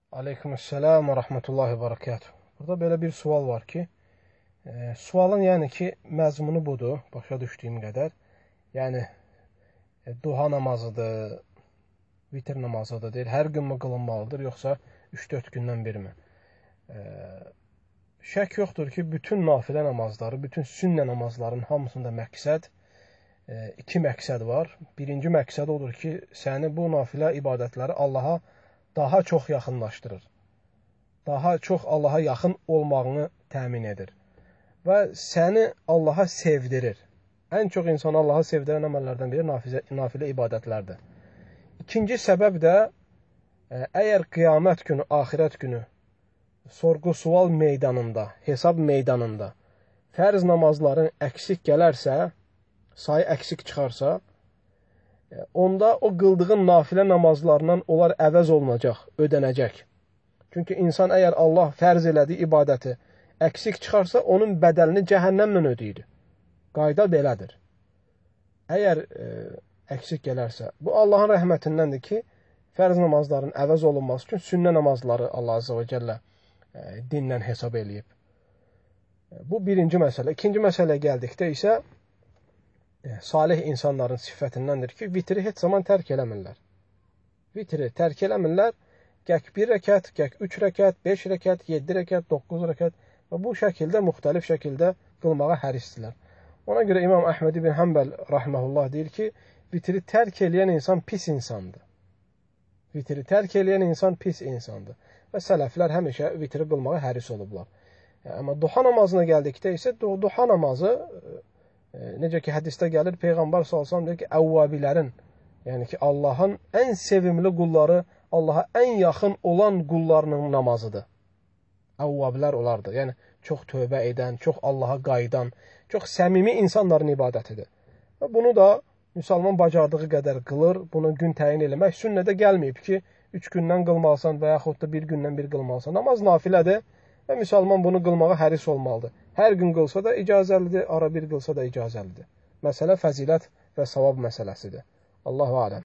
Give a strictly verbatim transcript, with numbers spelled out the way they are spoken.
Aleykümselam və rahmetullahi və barakatuh. Burada belə bir sual var ki, e, sualın yəni ki, məzmunu budur, başa düşdüyüm qədər. Yəni, e, duha namazıdır, vitr namazıdır, deyir, hər gün mü qılınmalıdır, yoxsa üç dörd gündən birmi? E, şək yoxdur ki, bütün nafilə namazları, bütün sünnə namazların hamısında məqsəd, e, iki məqsəd var. Birinci məqsəd odur ki, səni bu nafilə ibadətləri Allaha daha çox yaxınlaşdırır. Daha çox Allaha yaxın olmağını təmin edir. Və səni Allaha sevdirir. Ən çox insanı Allaha sevdirən əməllərdən biri nafilə, nafilə ibadətlərdir. İkinci səbəb də, əgər qiyamət günü, axirət günü, sorğu-sual meydanında, hesab meydanında fərz namazların əksik gələrsə, sayı əksik çıxarsa, onda o qıldığın nafilə namazlarından onlar əvəz olunacaq, ödənəcək. Çünki insan əgər Allah fərz elədiyi ibadəti əksik çıxarsa, onun bədəlini cəhənnəmlə ödəyir. Qayda belədir. Əgər e, əksik gələrsə, bu Allahın rəhmətindəndir ki, fərz namazların əvəz olunması üçün sünnə namazları Allah Azze və Cəllə e, dinlə hesab eləyib. E, bu birinci məsələ. İkinci məsələyə gəldikdə isə, salih insanların sifətindəndir ki, vitri heç zaman tərk eləmirlər. Vitri tərk eləmirlər, gək bir rəkət, gək üç rəkət, beş rəkət, yeddi rəkət, doqquz rəkət və bu şəkildə, müxtəlif şəkildə qılmağa hərisdirlər. Ona görə İmam Əhməd ibn Həmbəl rahməhullah deyir ki, vitri tərk eləyən insan pis insandır. Vitri tərk eləyən insan pis insandır. Və sələflər həmişə vitri qılmağa həris olublar. Amma duha namazına gəldikdə isə, duha namazı, necə ki, hədisdə gəlir, Peyğəmbər sallallahu əleyhi və səlləm deyir ki, əvvabilərin, yəni ki, Allahın ən sevimli qulları, Allaha ən yaxın olan qullarının namazıdır. Əvvabilər olardır. Yəni, çox tövbə edən, çox Allaha qayıdan, çox səmimi insanların ibadətidir. Və bunu da müsəlman bacardığı qədər qılır, buna gün təyin eləmək sünnədə gəlməyib ki, üç gündən qılmalısan və yaxud da bir gündən bir qılmalısan. Namaz nafilədir və müsəlman bunu qılmağa həris olmalıdır. Hər gün qılsa da icazəlidir, ara bir qılsa da icazəlidir. Məsələ fəzilət və savab məsələsidir. Allahu aləm.